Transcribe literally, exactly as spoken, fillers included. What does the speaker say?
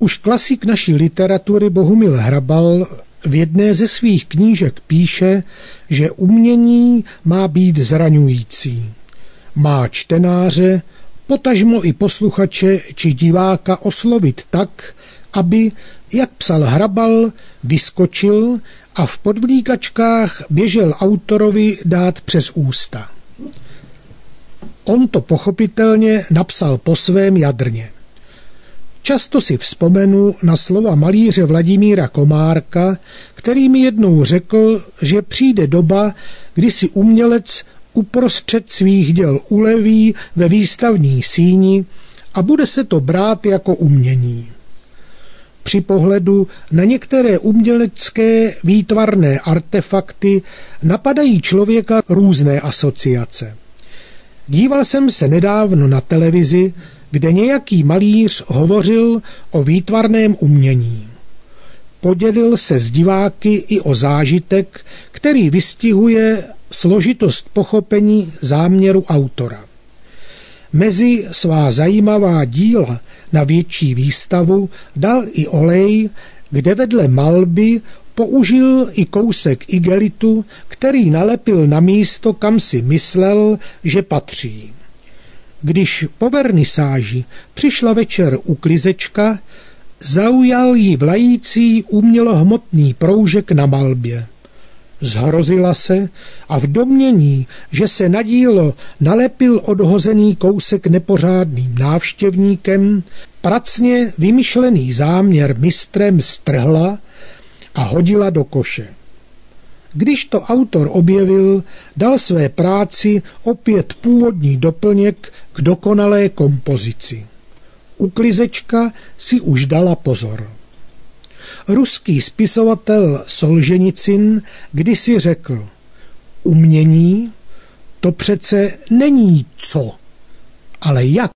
Už klasik naší literatury Bohumil Hrabal v jedné ze svých knížek píše, že umění má být zraňující. Má čtenáře, potažmo i posluchače či diváka oslovit tak, aby, jak psal Hrabal, vyskočil a v podvlíkačkách běžel autorovi dát přes ústa. On to pochopitelně napsal po svém jadrně. Často si vzpomenu na slova malíře Vladimíra Komárka, který mi jednou řekl, že přijde doba, kdy si umělec uprostřed svých děl uleví ve výstavní síni a bude se to brát jako umění. Při pohledu na některé umělecké výtvarné artefakty napadají člověka různé asociace. Díval jsem se nedávno na televizi, kde nějaký malíř hovořil o výtvarném umění. Podělil se s diváky i o zážitek, který vystihuje složitost pochopení záměru autora. Mezi svá zajímavá díla na větší výstavu dal i olej, kde vedle malby použil i kousek igelitu, který nalepil na místo, kam si myslel, že patří. Když po vernisáži přišla večer uklizečka, zaujal jí vlající umělohmotný proužek na malbě. Zhrozila se a v domnění, že se na dílo nalepil odhozený kousek nepořádným návštěvníkem, pracně vymyšlený záměr mistrem strhla a hodila do koše. Když to autor objevil, dal své práci opět původní doplněk k dokonalé kompozici. Uklizečka si už dala pozor. Ruský spisovatel Solženicyn kdysi řekl: umění to přece není co, ale jak.